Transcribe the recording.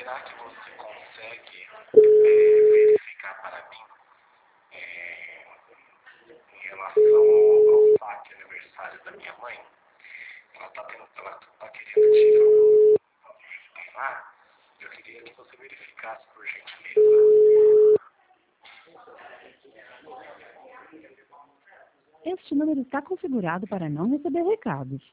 será que você consegue verificar para mim em relação ao saque aniversário da minha mãe? Ela tá querendo tirar o valor que tem lá. Eu queria que você verificasse, por gentileza. Este número está configurado para não receber recados.